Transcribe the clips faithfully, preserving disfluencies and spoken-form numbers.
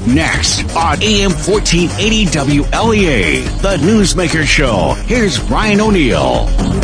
Next on A M fourteen eighty W L E A, the Newsmaker Show. Here's Ryan O'Neill.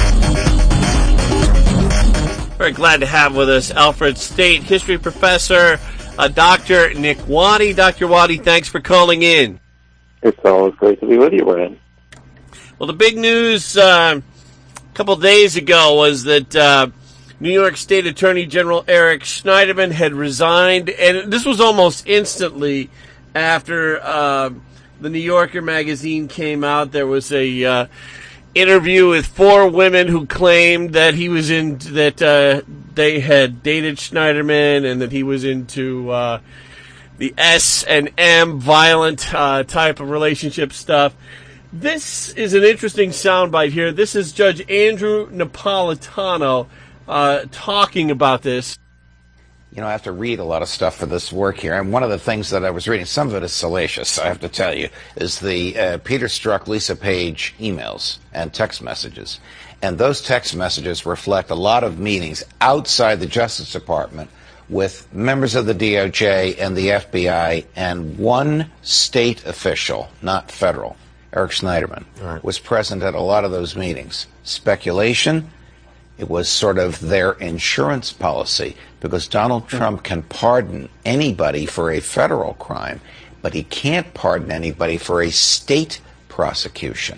Very glad to have with us Alfred State history professor, uh, Doctor Nick Waddy. Doctor Waddy, thanks for calling in. It's always great to be with you, Ryan. Well, the big news uh, a couple days ago was that uh, New York State Attorney General Eric Schneiderman had resigned, and this was almost instantly after uh, the New Yorker magazine came out. There was a uh, interview with four women who claimed that he was in that uh, they had dated Schneiderman and that he was into uh, the S and M violent uh, type of relationship stuff. This is an interesting soundbite here. This is Judge Andrew Napolitano uh, talking about this. You know, I have to read a lot of stuff for this work here, and one of the things that I was reading, some of it is salacious, I have to tell you, is the uh, Peter Strzok, Lisa Page emails and text messages. And those text messages reflect a lot of meetings outside the Justice Department with members of the D O J and the F B I, and one state official, not federal, Eric Schneiderman, right, was present at a lot of those meetings. Speculation, it was sort of their insurance policy, because Donald Trump can pardon anybody for a federal crime, but he can't pardon anybody for a state prosecution.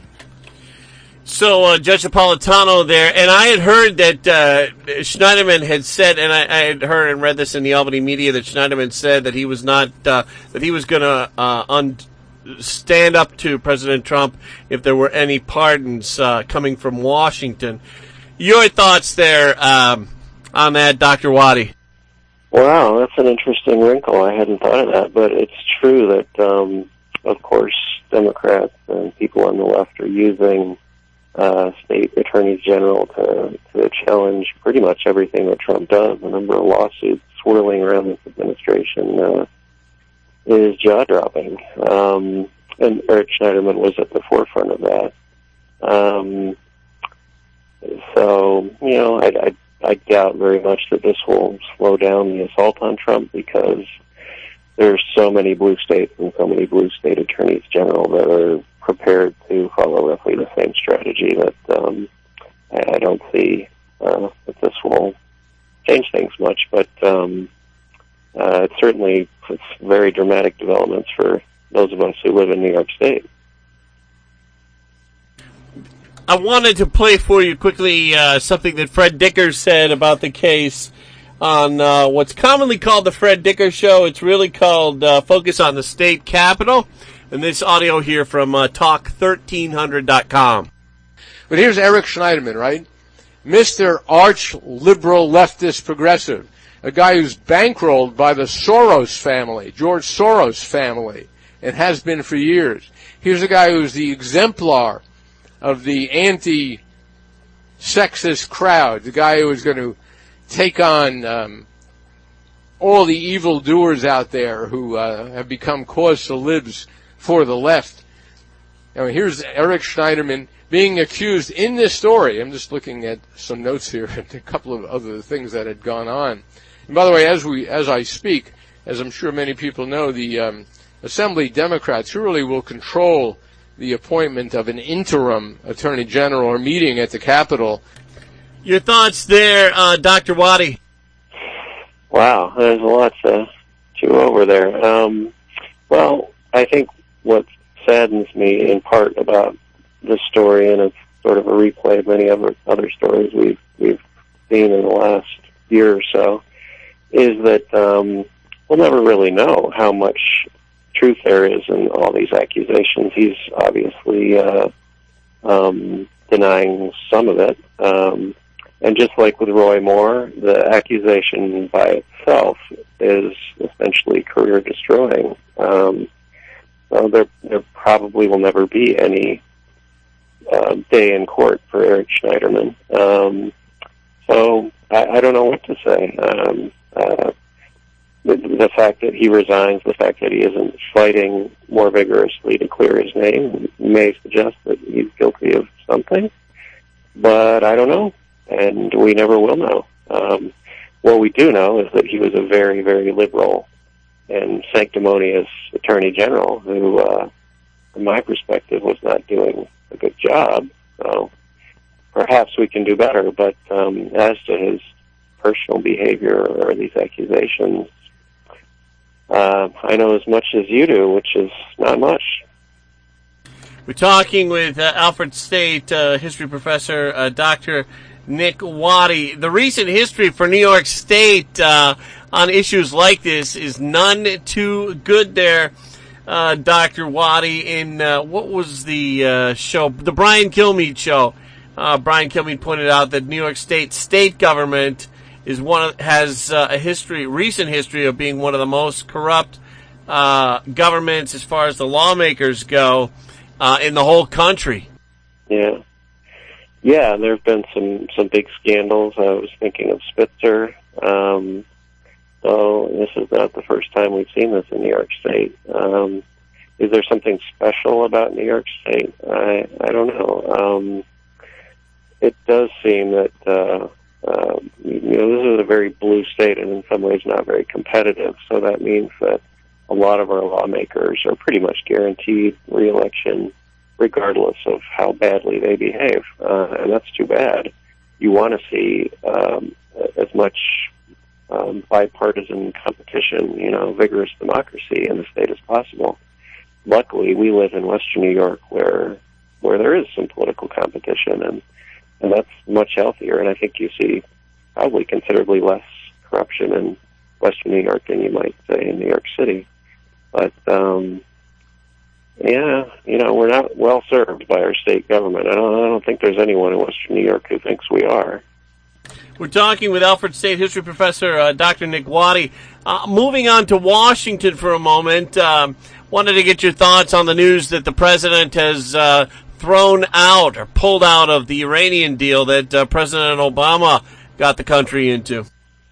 So, uh, Judge Napolitano there, and I had heard that uh, Schneiderman had said, and I, I had heard and read this in the Albany media, that Schneiderman said that he was not, uh, that he was going to uh, un- stand up to President Trump if there were any pardons uh, coming from Washington. Your thoughts there um, on that, Doctor Waddy? Wow, that's an interesting wrinkle. I hadn't thought of that, but it's true that, um, of course, Democrats and people on the left are using uh, state attorneys general to, to challenge pretty much everything that Trump does. The number of lawsuits swirling around this administration uh, is jaw-dropping. Um, and Eric Schneiderman was at the forefront of that. Um, so, you know, I, I, I doubt very much that this will slow down the assault on Trump, because there's so many blue states and so many blue state attorneys general that are prepared to follow roughly the same strategy that um, I, I don't see uh, that this will change things much. But um, uh, it's certainly it's very dramatic developments for those of us who live in New York State. I wanted to play for you quickly uh, something that Fred Dicker said about the case on uh, what's commonly called the Fred Dicker Show. It's really called uh, Focus on the State Capitol. And this audio here from uh, talk thirteen hundred dot com. But here's Eric Schneiderman, right? Mister Arch-liberal leftist progressive, a guy who's bankrolled by the Soros family, George Soros family, and has been for years. Here's a guy who's the exemplar of the anti-sexist crowd, the guy who is going to take on um, all the evildoers out there who uh, have become cause celebs for the left. Now, here's Eric Schneiderman being accused in this story. I'm just looking at some notes here and a couple of other things that had gone on. And by the way, as we as I speak, as I'm sure many people know, the um, Assembly Democrats surely will control the appointment of an interim attorney general or meeting at the Capitol. Your thoughts there, uh, Doctor Waddy? Wow, there's a lot to chew over there. Um, well, I think what saddens me in part about this story, and it's sort of a replay of many other other stories we've we've seen in the last year or so, is that um, we'll never really know how much truth there is in all these accusations. He's obviously uh, um, denying some of it. Um, and just like with Roy Moore, the accusation by itself is essentially career-destroying. Um, so there, there probably will never be any uh, day in court for Eric Schneiderman. Um, so I, I don't know what to say. Um, uh, The, the fact that he resigns, the fact that he isn't fighting more vigorously to clear his name may suggest that he's guilty of something, but I don't know, and we never will know. Um, what we do know is that he was a very, very liberal and sanctimonious Attorney General who, uh, from my perspective, was not doing a good job. So perhaps we can do better. But um, as to his personal behavior or these accusations, uh, I know as much as you do, which is not much. We're talking with uh, Alfred State uh, history professor uh, Doctor Nick Waddy. The recent history for New York State uh, on issues like this is none too good there, uh, Doctor Waddy. In uh, what was the uh, show? The Brian Kilmeade show. Uh, Brian Kilmeade pointed out that New York State state government is one of, has uh, a history, recent history of being one of the most corrupt uh, governments as far as the lawmakers go uh, in the whole country. Yeah. Yeah, there have been some, some big scandals. I was thinking of Spitzer. Um, so this is not the first time we've seen this in New York State. Um, is there something special about New York State? I, I don't know. Um, it does seem that, uh, uh, you know, this is a very blue state and in some ways not very competitive. So that means that a lot of our lawmakers are pretty much guaranteed re-election regardless of how badly they behave. Uh, and that's too bad. You want to see um, as much um, bipartisan competition, you know, vigorous democracy in the state as possible. Luckily, we live in Western New York where where there is some political competition, and, and that's much healthier. And I think you see probably considerably less corruption in Western New York than you might say in New York City. But, um, yeah, you know, we're not well served by our state government. I don't, I don't think there's anyone in Western New York who thinks we are. We're talking with Alfred State history professor uh, Doctor Nick Waddy. Uh, moving on to Washington for a moment, um, wanted to get your thoughts on the news that the president has uh, thrown out or pulled out of the Iranian deal that uh, President Obama got the country into.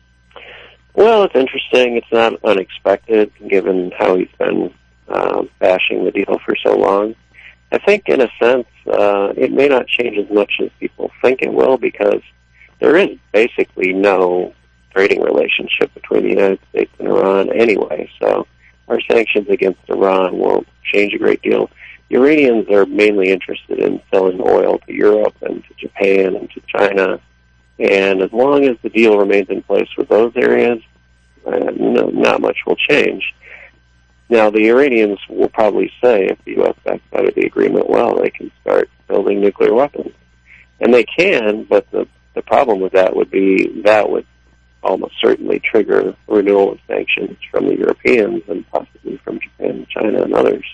Well, it's interesting. It's not unexpected, given how he's been uh, bashing the deal for so long. I think, in a sense, uh, it may not change as much as people think it will, because there is basically no trading relationship between the United States and Iran anyway. So our sanctions against Iran won't change a great deal. The Iranians are mainly interested in selling oil to Europe and to Japan and to China. And as long as the deal remains in place with those areas, uh, no, not much will change. Now, the Iranians will probably say, if the U S backs out of the agreement, well, they can start building nuclear weapons. And they can, but the, the problem with that would be that would almost certainly trigger renewal of sanctions from the Europeans and possibly from Japan and China and others.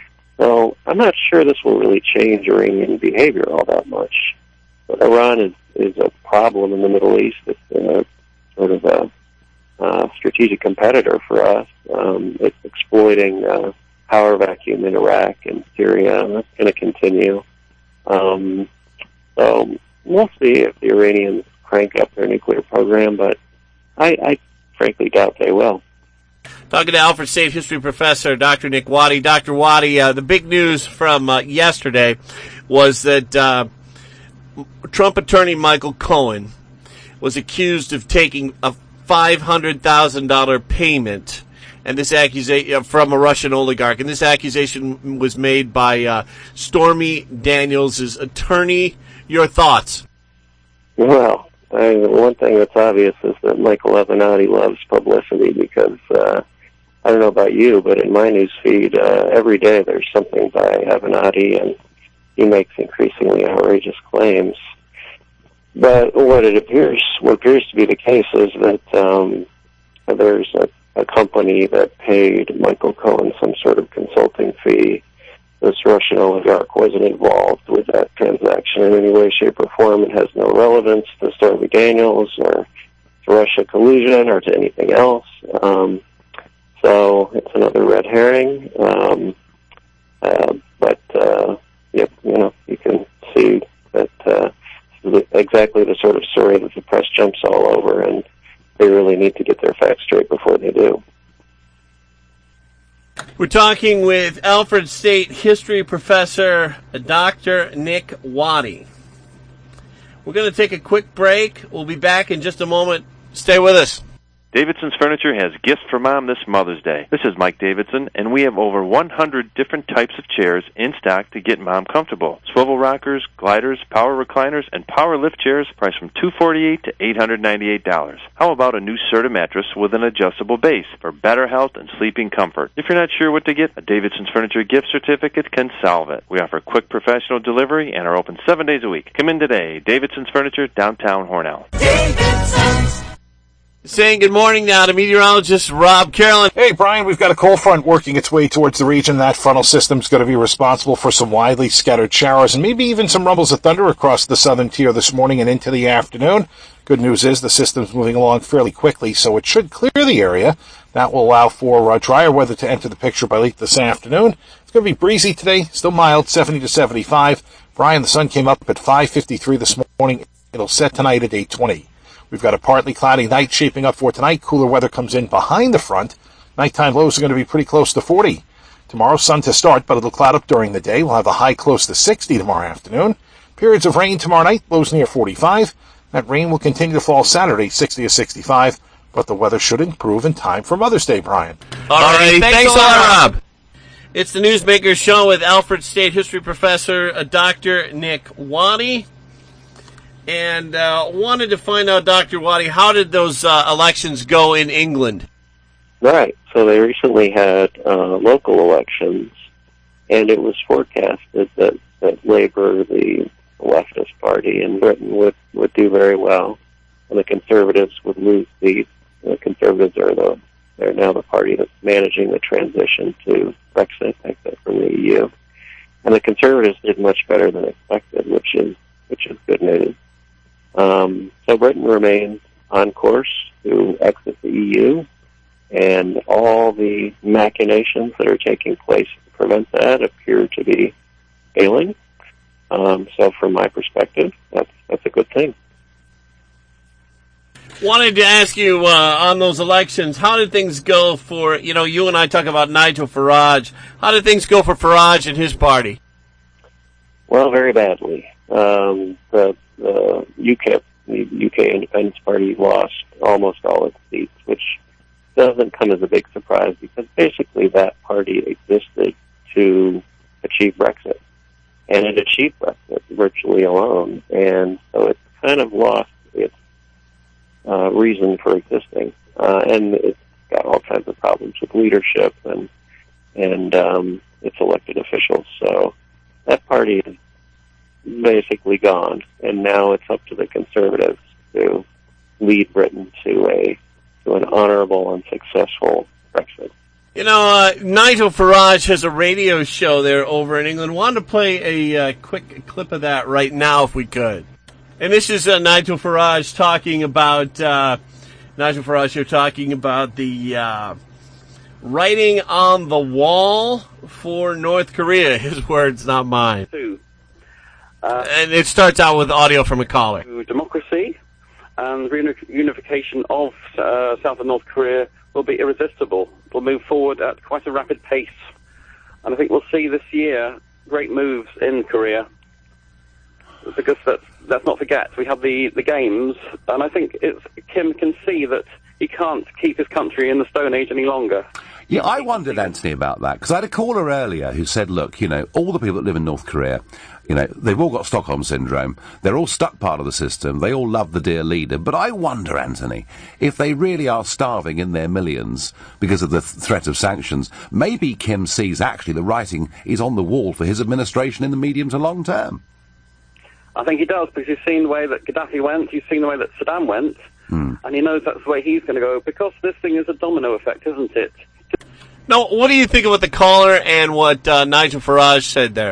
So I'm not sure this will really change Iranian behavior all that much. But Iran is is a problem in the Middle East. It's a, sort of a, a strategic competitor for us. Um, it's exploiting uh, power vacuum in Iraq and Syria, and that's going to continue. Um, so we'll see if the Iranians crank up their nuclear program, but I, I frankly doubt they will. Talking to Alfred State history professor Doctor Nick Waddy. Doctor Waddy, uh, the big news from uh, yesterday was that uh, Trump attorney Michael Cohen was accused of taking a five hundred thousand dollars payment and this accusation from a Russian oligarch. And this accusation was made by uh, Stormy Daniels' attorney. Your thoughts? Well, I, one thing that's obvious is that Michael Avenatti loves publicity because, uh, I don't know about you, but in my news feed, uh, every day there's something by Avenatti, and he makes increasingly outrageous claims. But what it appears, what appears to be the case is that um, there's a, a company that paid Michael Cohen some sort of consulting fee. This Russian oligarch wasn't involved with that transaction in any way, shape, or form. It has no relevance to Stormy Daniels or to Russia collusion or to anything else. Um, so it's another red herring. Um, uh, but, uh, yep, you know, you can see that uh, this is exactly the sort of story that the press jumps all over, and they really need to get their facts straight before they do. We're talking with Alfred State history professor Doctor Nick Waddy. We're going to take a quick break. We'll be back in just a moment. Stay with us. Davidson's Furniture has gifts for Mom this Mother's Day. This is Mike Davidson, and we have over one hundred different types of chairs in stock to get Mom comfortable. Swivel rockers, gliders, power recliners, and power lift chairs priced from two hundred forty-eight dollars to eight hundred ninety-eight dollars. How about a new Serta mattress with an adjustable base for better health and sleeping comfort? If you're not sure what to get, a Davidson's Furniture gift certificate can solve it. We offer quick professional delivery and are open seven days a week. Come in today. Davidson's Furniture, downtown Hornell. Davidson's. Saying good morning now to meteorologist Rob Carolyn. Hey, Brian, we've got a cold front working its way towards the region. That frontal system's going to be responsible for some widely scattered showers and maybe even some rumbles of thunder across the southern tier this morning and into the afternoon. Good news is the system's moving along fairly quickly, so it should clear the area. That will allow for uh, drier weather to enter the picture by late this afternoon. It's going to be breezy today, still mild, seventy to seventy-five. Brian, the sun came up at five fifty-three this morning. It'll set tonight at eight twenty. We've got a partly cloudy night shaping up for tonight. Cooler weather comes in behind the front. Nighttime lows are going to be pretty close to forty. Tomorrow, sun to start, but it'll cloud up during the day. We'll have a high close to sixty tomorrow afternoon. Periods of rain tomorrow night, lows near forty-five. That rain will continue to fall Saturday, sixty to sixty-five, but the weather should improve in time for Mother's Day, Brian. All right, thanks, thanks a lot, Rob. It's the Newsmaker Show with Alfred State History Professor uh, Doctor Nick Waddy. And uh, wanted to find out, Doctor Waddy, how did those uh, elections go in England? Right. So they recently had uh, local elections, and it was forecasted that, that Labour, the leftist party in Britain, would, would do very well, and the Conservatives would lose seats. The Conservatives are the they're now the party that's managing the transition to Brexit, exit from the E U, and the Conservatives did much better than expected, which is which is good news. Um, so Britain remains on course to exit the E U, and all the machinations that are taking place to prevent that appear to be failing. Um, so from my perspective, that's, that's a good thing. Wanted to ask you uh, on those elections, how did things go for, you know, you and I talk about Nigel Farage. How did things go for Farage and his party? Well, very badly. Um, the The U K, the U K Independence Party lost almost all its seats, which doesn't come as a big surprise because basically that party existed to achieve Brexit, and it achieved Brexit virtually alone, and so it's kind of lost its uh, reason for existing, uh, and it's got all kinds of problems with leadership and and um, its elected officials. So that party is basically gone, and now it's up to the Conservatives to lead Britain to a to an honorable and successful Brexit. You know, uh, Nigel Farage has a radio show there over in England. Wanted to play a uh, quick clip of that right now, if we could. And this is uh, Nigel Farage talking about uh, Nigel Farage here talking about the uh, writing on the wall for North Korea. His words, not mine. Uh, and it starts out with audio from a caller. Democracy and reunification of uh, South and North Korea will be irresistible. We'll move forward at quite a rapid pace. And I think we'll see this year great moves in Korea. Because let's, let's not forget, we have the, the games, and I think it's, Kim can see that he can't keep his country in the Stone Age any longer. Yeah, I wondered, Anthony, about that, because I had a caller earlier who said, look, you know, all the people that live in North Korea, you know, they've all got Stockholm Syndrome, they're all stuck part of the system, they all love the dear leader, but I wonder, Anthony, if they really are starving in their millions because of the th- threat of sanctions, maybe Kim sees actually the writing is on the wall for his administration in the medium to long term. I think he does, because he's seen the way that Gaddafi went, he's seen the way that Saddam went, hmm. and he knows that's the way he's going to go, because this thing is a domino effect, isn't it? Now, what do you think about the caller and what uh, Nigel Farage said there?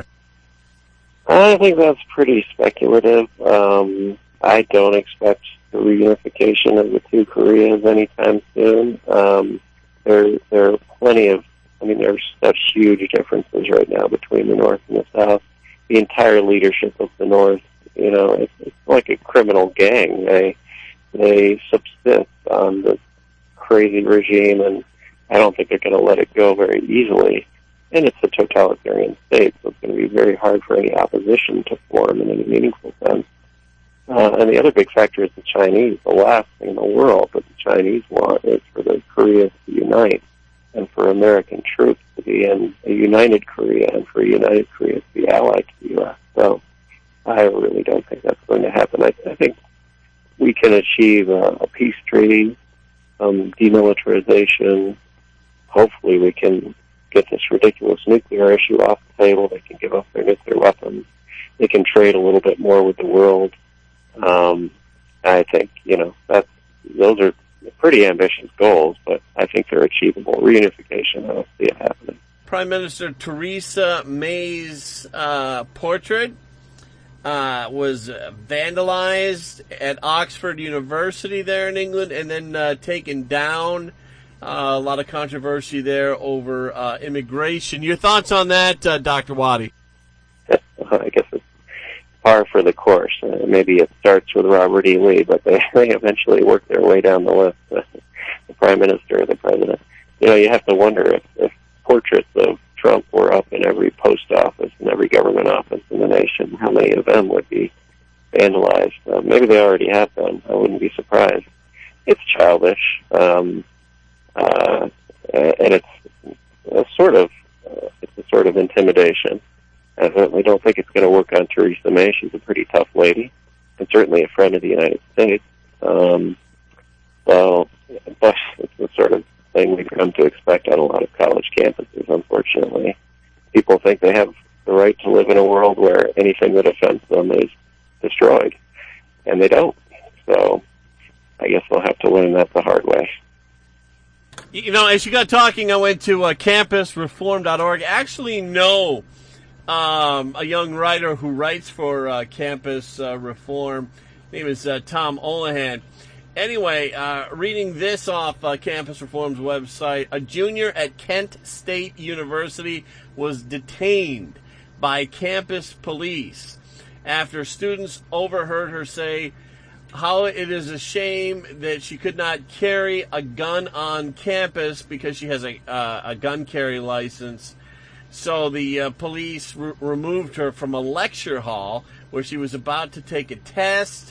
I think that's pretty speculative. Um, I don't expect the reunification of the two Koreas anytime soon. Um, there, there are plenty of, I mean, there's such huge differences right now between the North and the South. The entire leadership of the North, you know, it's, it's like a criminal gang. They, they subsist on the crazy regime, and I don't think they're going to let it go very easily. And it's a totalitarian state, so it's going to be very hard for any opposition to form in any meaningful sense. Uh, and the other big factor is the Chinese. The last thing in the world that the Chinese want is for the Koreas to unite and for American troops to be in a united Korea and for a united Korea to be allied to the U S. So I really don't think that's going to happen. I, I think we can achieve a, a peace treaty, um, demilitarization. Hopefully we can get this ridiculous nuclear issue off the table. They can give up their nuclear weapons. They can trade a little bit more with the world. Um, I think, you know, that's, those are pretty ambitious goals, but I think they're achievable. Reunification, I don't see it happening. Prime Minister Theresa May's uh, portrait uh, was vandalized at Oxford University there in England and then uh, taken down. Uh, a lot of controversy there over uh, immigration. Your thoughts on that, uh, Doctor Waddy? I guess it's par for the course. Uh, maybe it starts with Robert E. Lee, but they, they eventually work their way down the list, uh, the Prime Minister or the President. You know, you have to wonder if, if portraits of Trump were up in every post office and every government office in the nation, how many of them would be vandalized? Uh, maybe they already have been. I wouldn't be surprised. It's childish. Um, Uh, and it's a sort of uh, it's a sort of intimidation. I certainly don't think it's going to work on Theresa May. She's a pretty tough lady, and certainly a friend of the United States. Um, so, but it's the sort of thing we've come to expect on a lot of college campuses. Unfortunately, people think they have the right to live in a world where anything that offends them is destroyed, and they don't. So, I guess they'll have to learn that the hard way. You know, as you got talking, I went to uh, campus reform dot org. I actually know um, a young writer who writes for uh, Campus uh, Reform. His name is uh, Tom Olahan. Anyway, uh, reading this off uh, Campus Reform's website, a junior at Kent State University was detained by campus police after students overheard her say how it is a shame that she could not carry a gun on campus because she has a uh, a gun carry license. So the uh, police re- removed her from a lecture hall where she was about to take a test.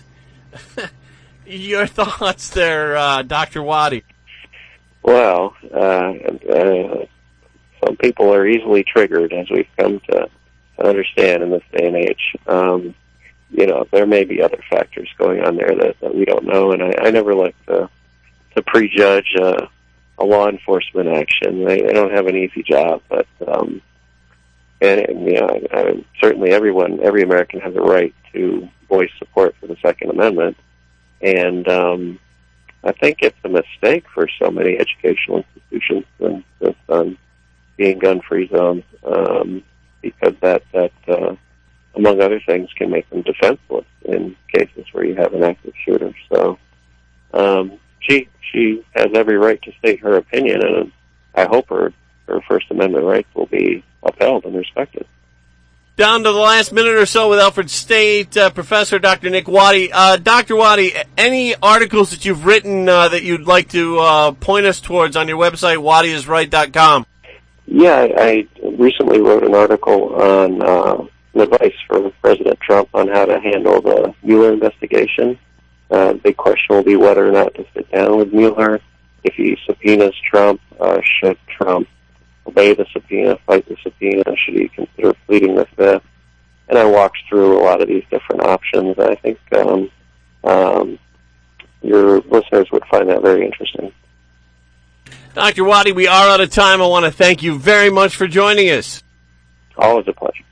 Your thoughts there, uh, Doctor Waddy? Well, uh, uh, some people are easily triggered, as we've come to understand in this day and age. Um, You know, there may be other factors going on there that, that we don't know, and I, I never like to to prejudge uh, a law enforcement action. They, they don't have an easy job, but um, and, and you know, I, I, certainly everyone, every American has a right to voice support for the Second Amendment, and um, I think it's a mistake for so many educational institutions to insist on being gun-free zones um, because that that. Uh, among other things, can make them defenseless in cases where you have an active shooter. So um, she she has every right to state her opinion, and I hope her, her First Amendment rights will be upheld and respected. Down to the last minute or so with Alfred State uh, Professor Doctor Nick Waddy. Uh, Doctor Waddy, any articles that you've written uh, that you'd like to uh, point us towards on your website, waddy is right dot com? Yeah, I, I recently wrote an article on uh, advice for President Trump on how to handle the Mueller investigation. Uh, the big question will be whether or not to sit down with Mueller. If he subpoenas Trump, uh, should Trump obey the subpoena, fight the subpoena? Should he consider pleading the fifth? And I walked through a lot of these different options. I think um, um, your listeners would find that very interesting. Doctor Waddy, we are out of time. I want to thank you very much for joining us. Always a pleasure.